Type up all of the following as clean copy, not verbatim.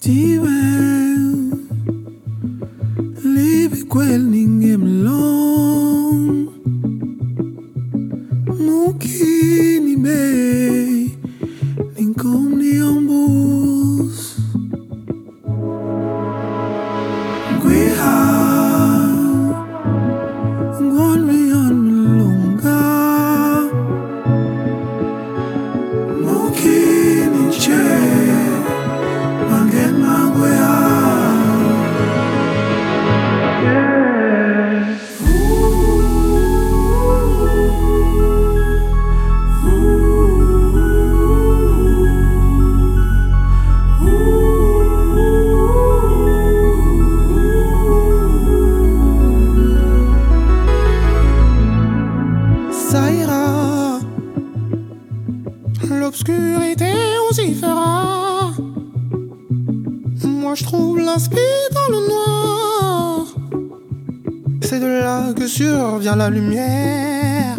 L'obscurité aussi fera. Moi je trouve l'inspi dans le noir. C'est de là que survient la lumière.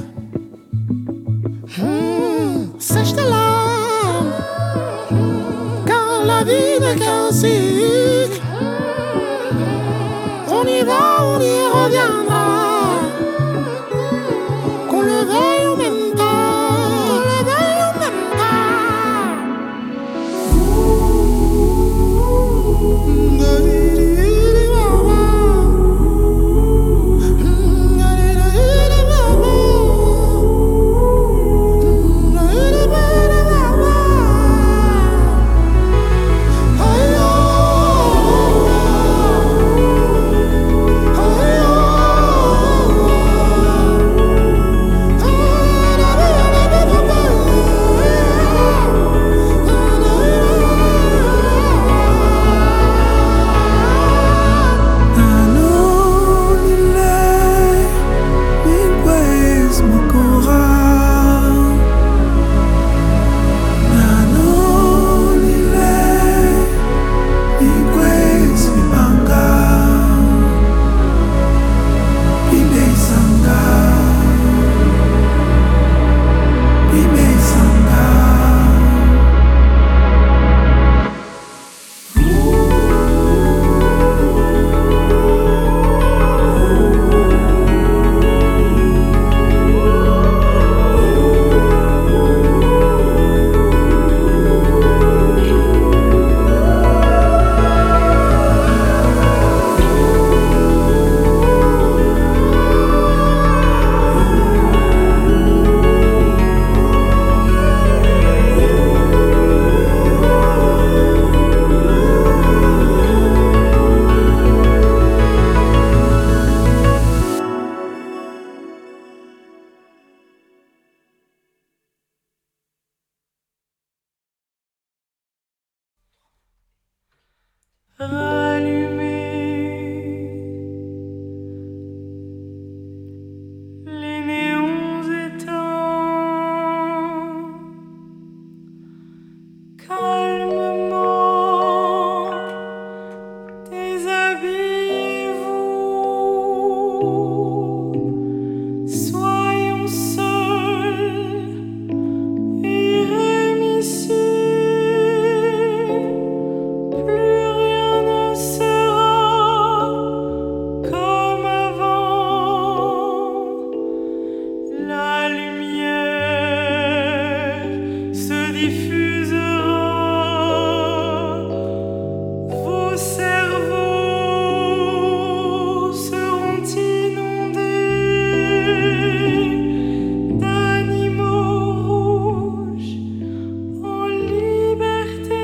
Sèche tes larmes, car la vie n'est qu'un cycle. On y va, on y reviendra. Qu'on le veuille ou même pas. Les néons éteints, calmement déshabillez-vous, soyons seuls et irrémissibles. Plus rien ne sera comme avant. La lumière se diffusera. Vos cerveaux seront inondés d'animaux rouges en liberté.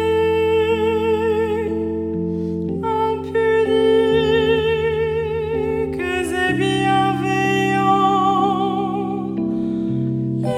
Impudiques et bienveillants,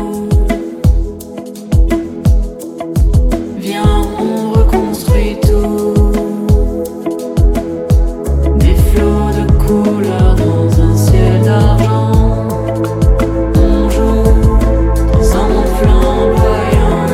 Viens, on reconstruit tout. Des flots de couleurs dans un ciel d'argent. On joue dans un monde flamboyant.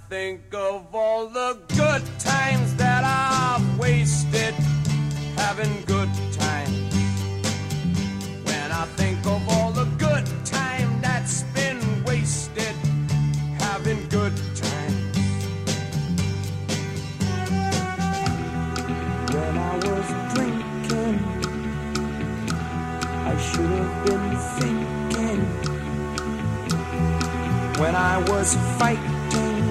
think of all the good times that I've wasted having good times. When I think of all the good time that's been wasted having good times. When I was drinking, I should have been thinking. When I was fighting,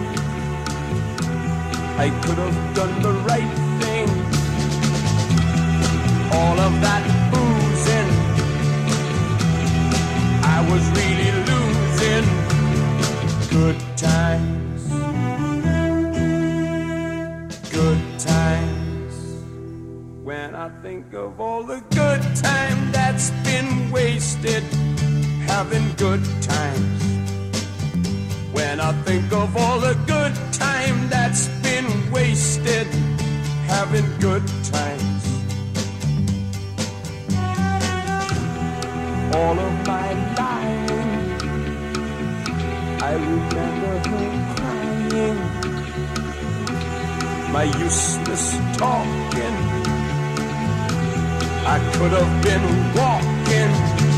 I could have done the right thing. All of that boozing, I was really losing. Good times, good times. When I think of all the good time that's been wasted having good times. When I think of all the good time that's been wasted having good times. All of my lying, I remember her crying. My useless talking, I could have been walking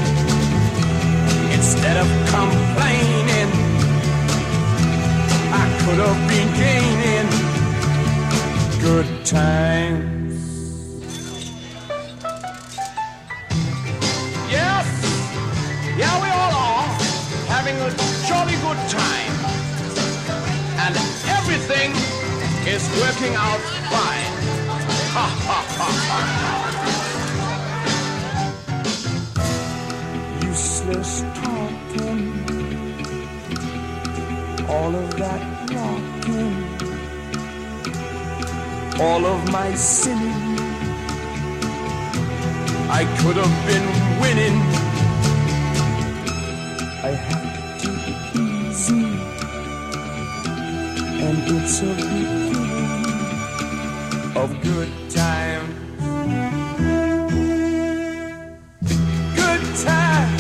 instead of complaining. I could have been gaining good times. Yes, yeah, we all are having a jolly good time, and everything is working out fine. Ha ha ha ha. Useless talking, all of that knocking, all of my sinning, I could have been winning. I have to take it easy, and it's a beginning of good time. Good time,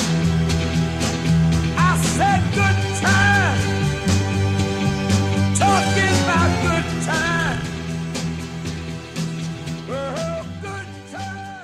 I said good time. Talking about good time. Oh, good time.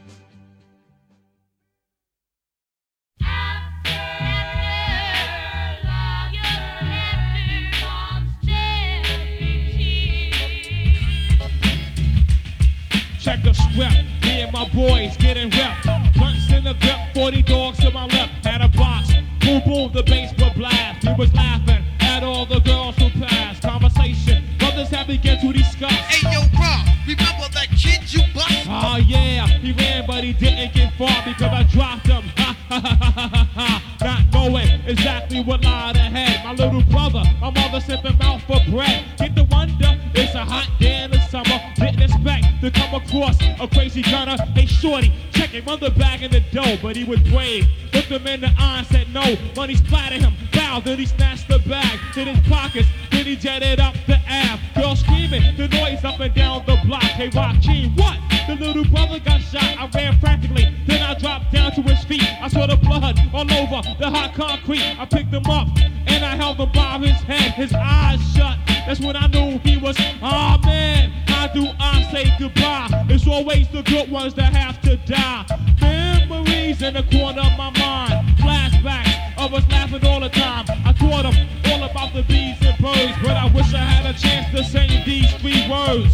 Check the script, me and my boys getting ripped. Blunts in the grip, 40 dogs to my left. Had a box, boom boom, the bass would blast. We was laughing at all the girls who passed. Conversation, brothers have begun to discuss. Hey yo, bro, remember that kid you bust? Oh yeah, he ran but he didn't get far because I dropped him. Ha ha ha ha ha ha. Not knowing exactly what lied ahead. My little brother, my mother sent him out for bread. Get the wonder, it's a hot day in the summer. Didn't expect to come across a crazy gunner. Hey shorty, check him on the bag in the dough, but he was brave. Looked him in the eye and said no. Money splattered him, foul, then he snatched the bag to his pockets. Then he jetted up the Ave. Girl screaming, the noise up and down the block. Hey Joaquin, what? The little brother got shot. I ran frantically, then I dropped down to his feet. I saw the blood all over the hot concrete. I picked him up and I held him by his head. His eyes shut. That's when I knew he was. Oh man, how do I say goodbye? It's always the good ones that have to die. Memories in the corner of my mind. Flashbacks of us laughing all the time. I taught him all about the bees and birds, but I wish I had a chance to say these 3 words.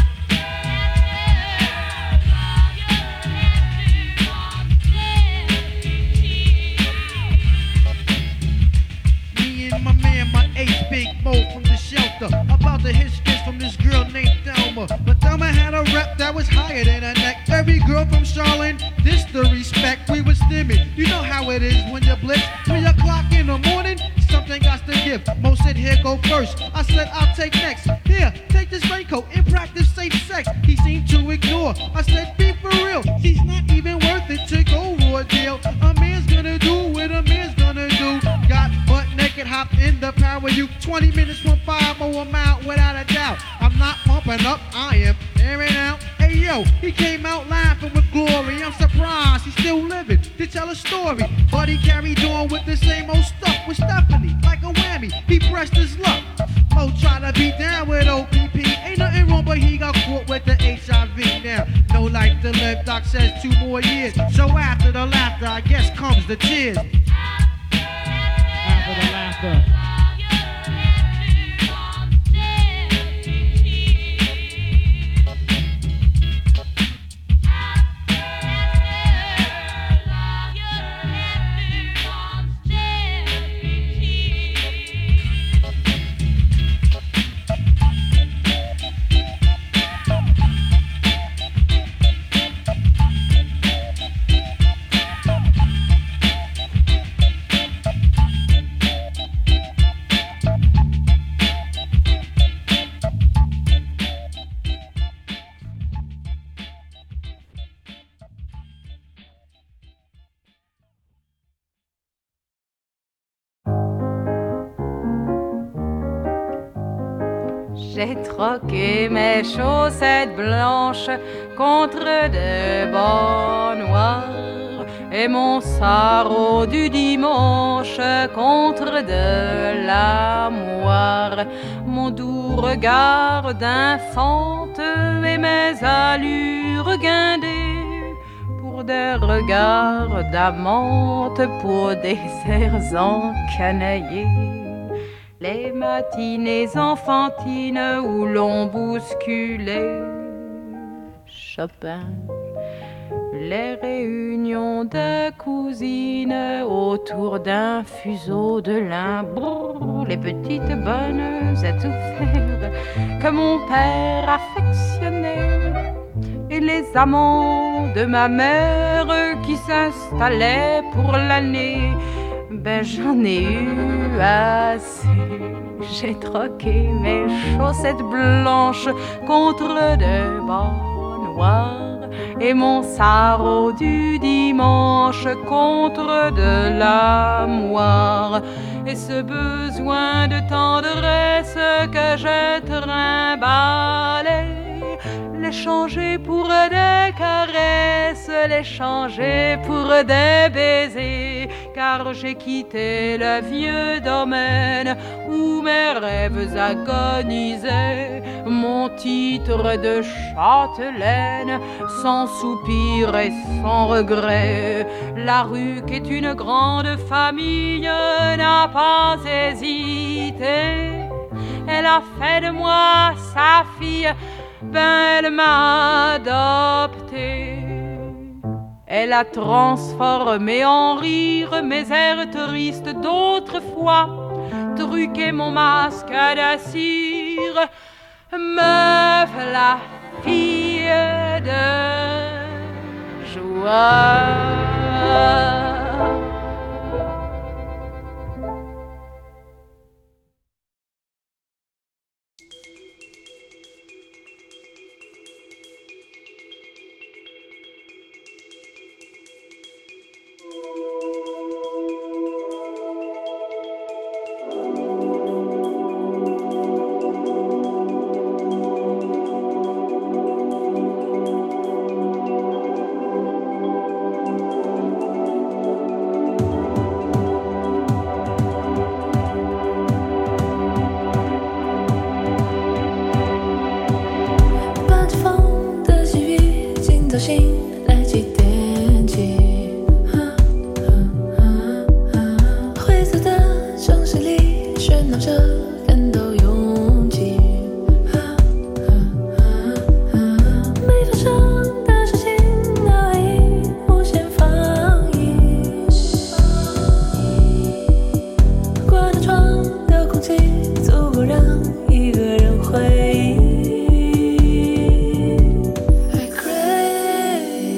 Me and my man, my ace, Big Mo from the shelter, about to hit skits from this girl named Thelma. But Thelma had a rep that was higher than her neck. Every girl from Charlotte, this the respect. We was stimming. You know how it is when you blitz. 3 o'clock in the morning, something got to give. Mo said, here go first. I said, I'll take next. Here, take this raincoat and practice safe sex. He seemed to ignore. I said, be for real. She's not even worth it to go raw deal. A man's gonna do what a man's gonna do. Got butt naked, hop in the power. You 20 minutes from 5 or a mile without a doubt. I'm not pumping up, I am airing out. Hey yo, he came out laughing with glory. I'm surprised he's still living to tell a story. But he carried on with the same old stuff with Stephanie, like a whammy. He pressed his luck. Mo try to be down with OPP. Ain't nothing wrong, but he got caught with the HIV now. No life to live, doc says 2 more years. So after the laughter, I guess comes the tears. After the laughter. J'ai troqué mes chaussettes blanches contre de bas noirs et mon sarrau du dimanche contre de la moire. Mon doux regard d'infante et mes allures guindées pour des regards d'amante, pour des airs encanaillés. Les matinées enfantines où l'on bousculait Chopin, les réunions de cousines autour d'un fuseau de lin, brrr, les petites bonnes étouffées que mon père affectionnait, et les amants de ma mère qui s'installaient pour l'année. Ben j'en ai eu assez. J'ai troqué mes chaussettes blanches contre de bas noirs et mon sarrau du dimanche contre de la moire. Et ce besoin de tendresse que je trimballais, l'échanger pour des caresses, l'échanger pour des baisers, car j'ai quitté le vieux domaine où mes rêves agonisaient, mon titre de châtelaine, sans soupir et sans regret. La rue qui est une grande famille n'a pas hésité, elle a fait de moi sa fille, ben elle m'a adopté. Elle a transformé en rire mes airs tristes d'autrefois, truqué mon masque de cire, me la fille de joie. I crave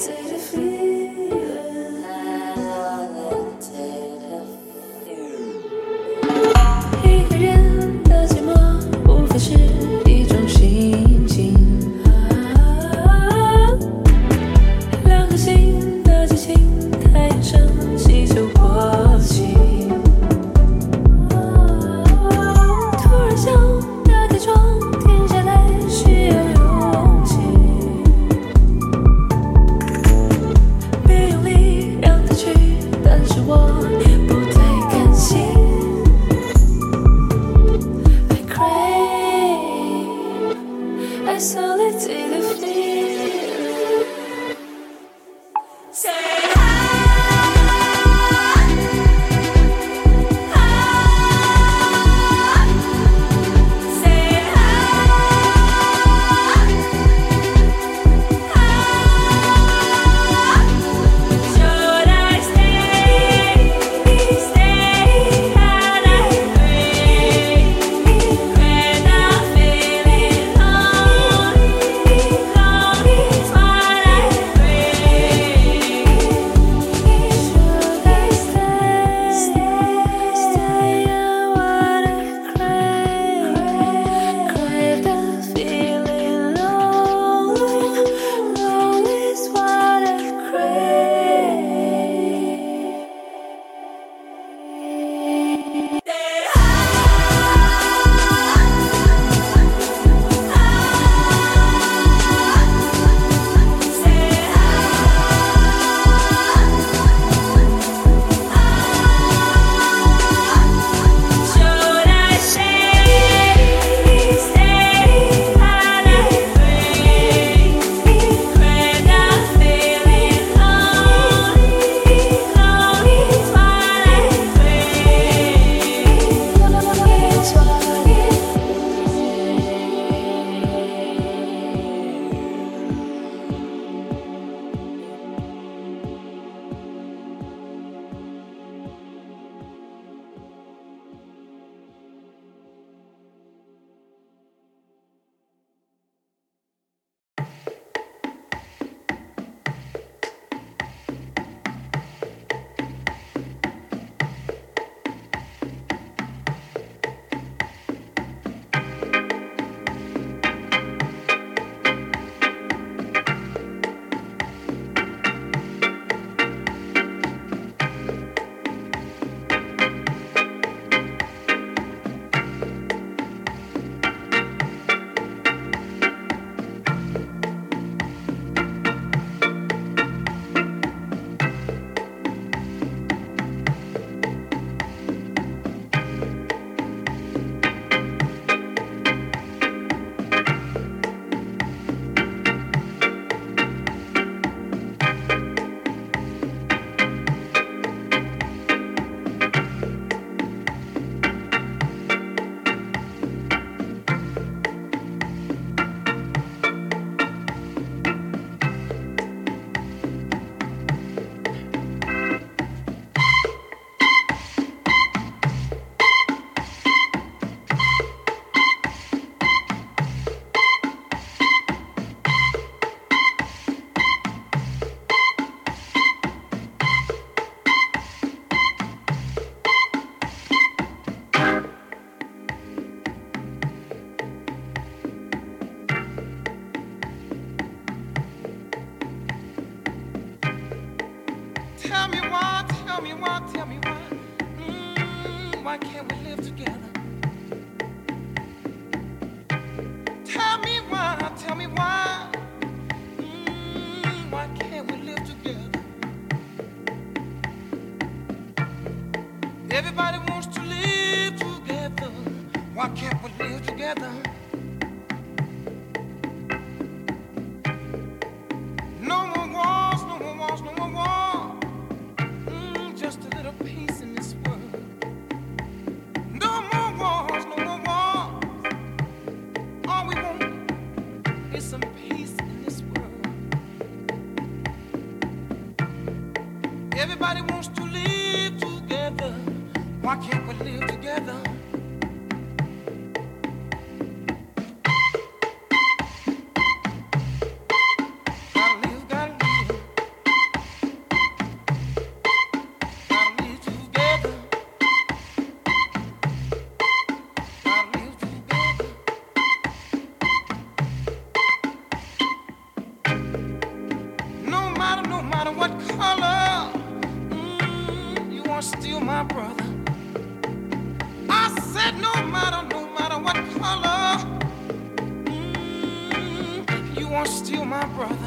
Why can't we live together? Tell me why, why can't we live together? Everybody wants to live together. Why can't we live together? No more wars, no more wars, no more wars. Just a little peace in this world. No more wars, no more wars. All we want is some peace in this world. Everybody wants to live together. Why can't we live together? Gotta live, gotta live. no matter what color, you are still my brother. I said no matter what color, you are still my brother.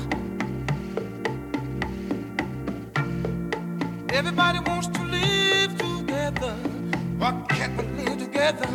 Everybody wants to live together. Why can't we live together?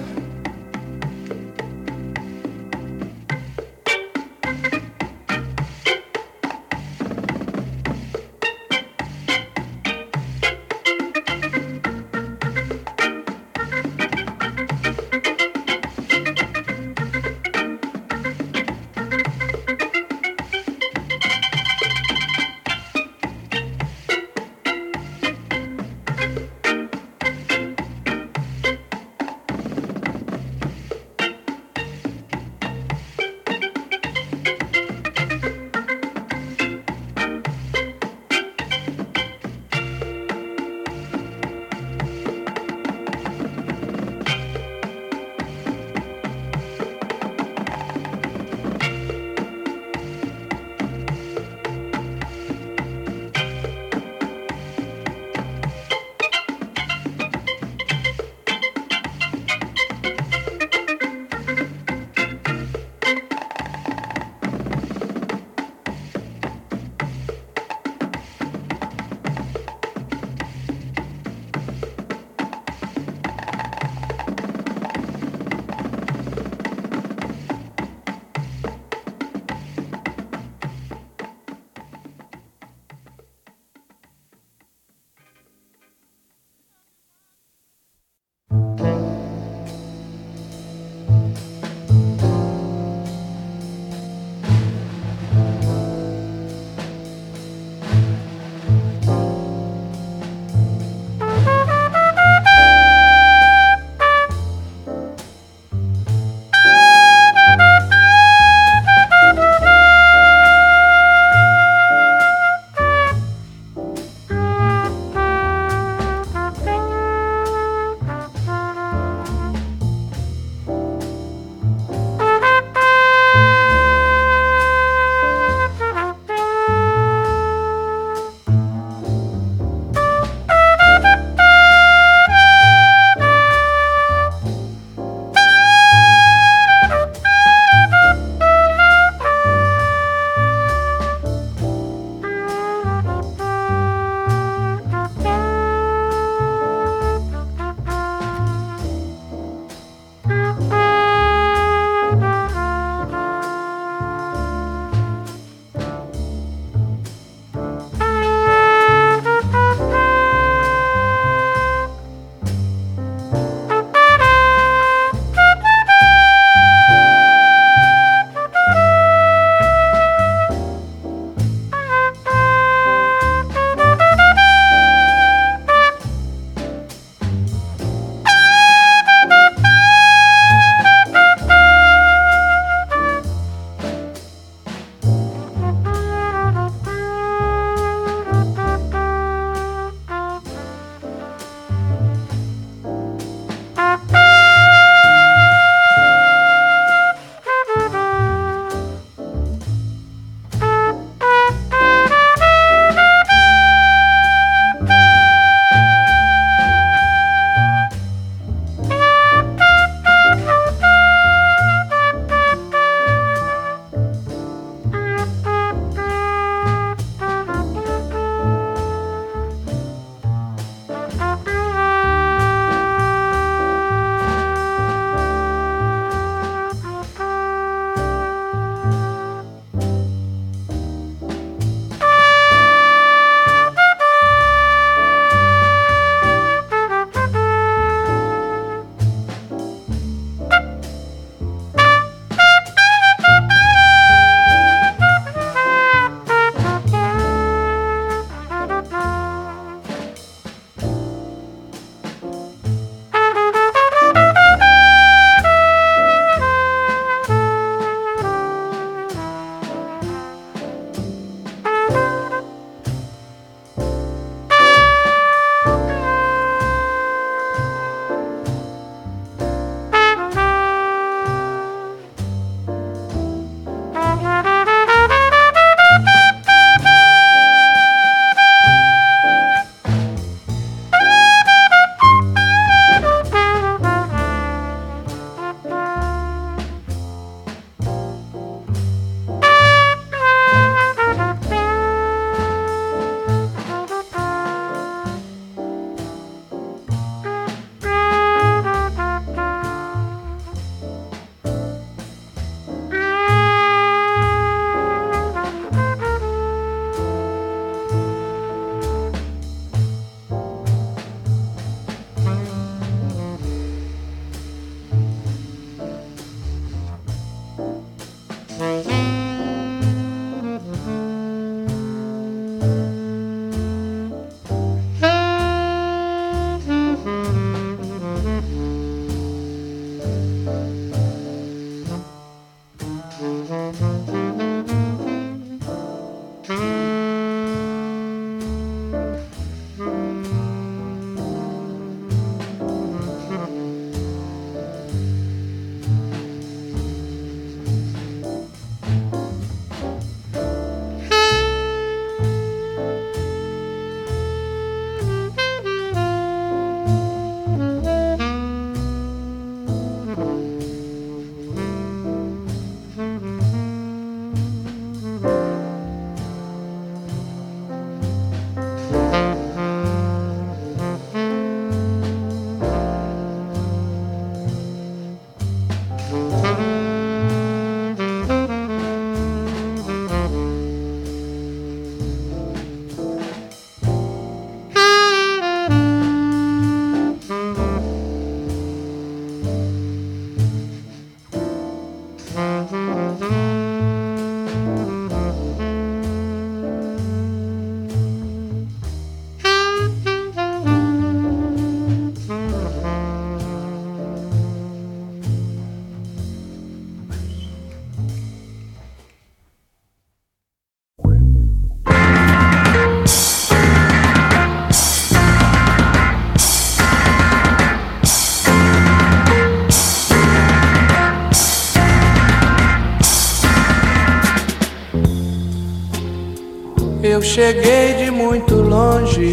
Eu cheguei de muito longe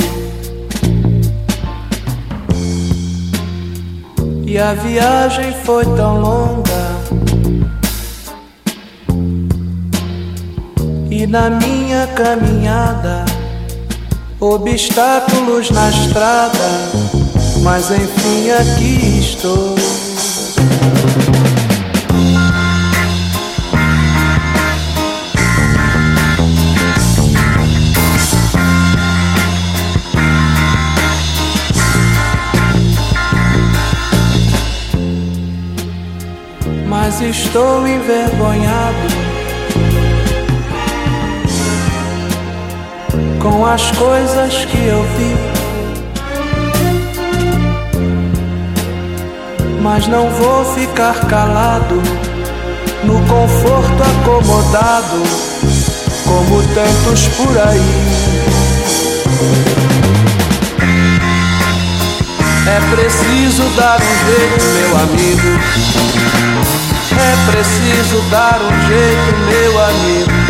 e a viagem foi tão longa. E na minha caminhada, obstáculos na estrada, mas enfim aqui estou. Mas estou envergonhado com as coisas que eu vi, mas não vou ficar calado no conforto acomodado como tantos por aí. É preciso dar um jeito, meu amigo. É preciso dar um jeito, meu amigo.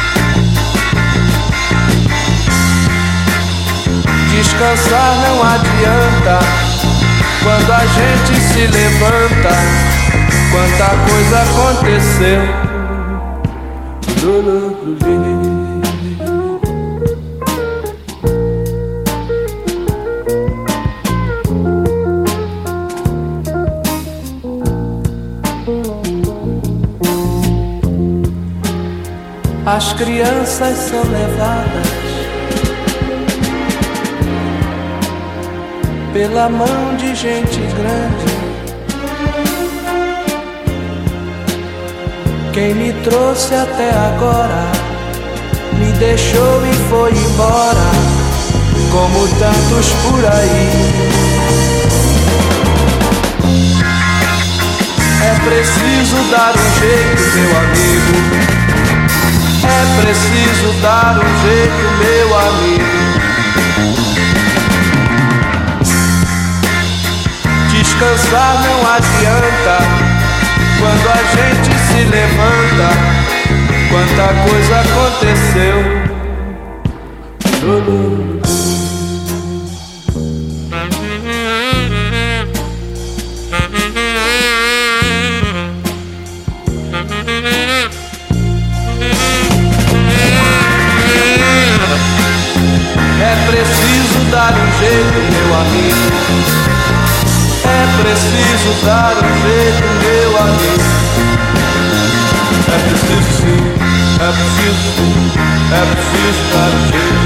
Descansar não adianta quando a gente se levanta. Quanta coisa aconteceu. As crianças são levadas pela mão de gente grande. Quem me trouxe até agora me deixou e foi embora, como tantos por aí. É preciso dar um jeito, meu amigo. É preciso dar um jeito, meu amigo. Descansar não adianta quando a gente se levanta. Quanta coisa aconteceu. É preciso dar um jeito, meu amigo. É preciso dar um jeito, meu amigo. É preciso sim, é preciso sim, é preciso dar um jeito.